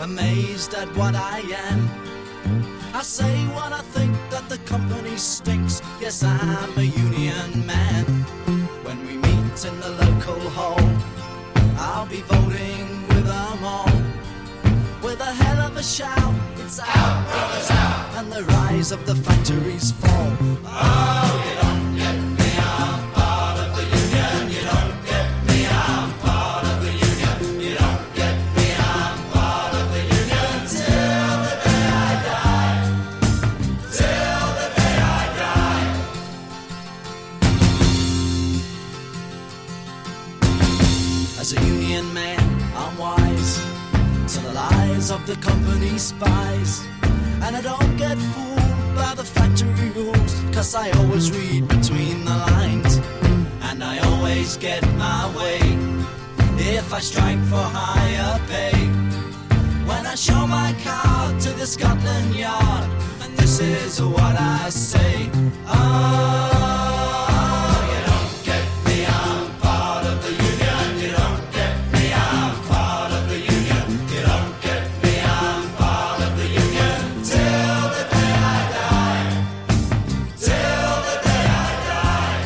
amazed at what I am. I say what I think, that the company stinks. Yes, I'm a union man. When we meet in the local hall, I'll be voting with them all. With a hell of a shout, it's out, brothers, out, and the rise of the factories fall. Oh, you don't get me, I'm part of the union. You don't get me, I'm part of the union. You don't get me, I'm part of the union. Till the day I die. Till the day I die. As a union man, I'm wise to the lies of the company spies, and I don't get fooled by the factory rules, 'cause I always read between the lines, and I always get my way if I strike for higher pay. When I show my card to the Scotland Yard, and this is what I say: oh, you don't get me, I'm part of the union. You don't get me, I'm part of the union. You don't get me, I'm part of the union. Till the day I die. Till the day I die.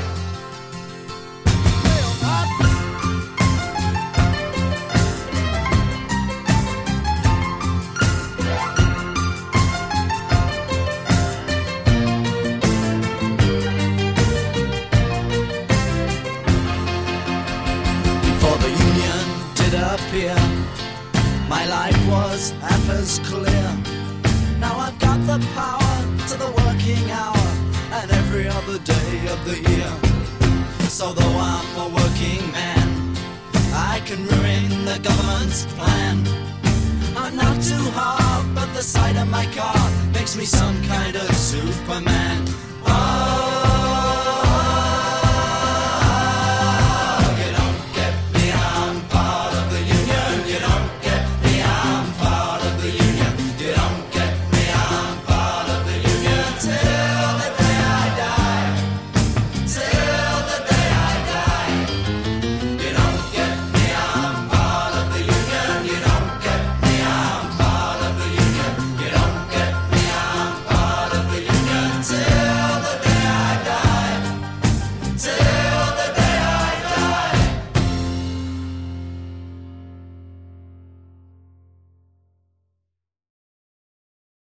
Before the union did appear, my life was half as clear. Now I've got the power to the working hour and every other day of the year. So though I'm a working man, I can ruin the government's plan. I'm not too hard, but the sight of my car makes me some kind of Superman.